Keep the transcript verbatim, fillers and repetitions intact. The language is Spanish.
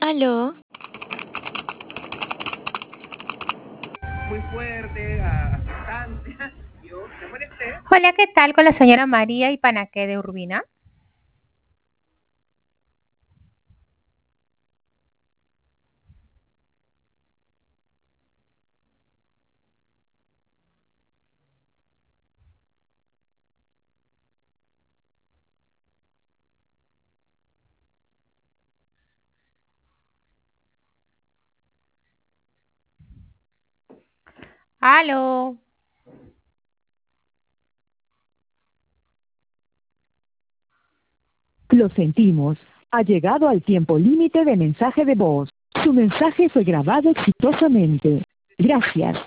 Aló. Muy fuerte, a, a sustancia. Yo me molesté. Hola, ¿qué tal con la señora María Ipanaque de Urbina? Aló. Lo sentimos. Ha llegado al tiempo límite de mensaje de voz. Su mensaje fue grabado exitosamente. Gracias.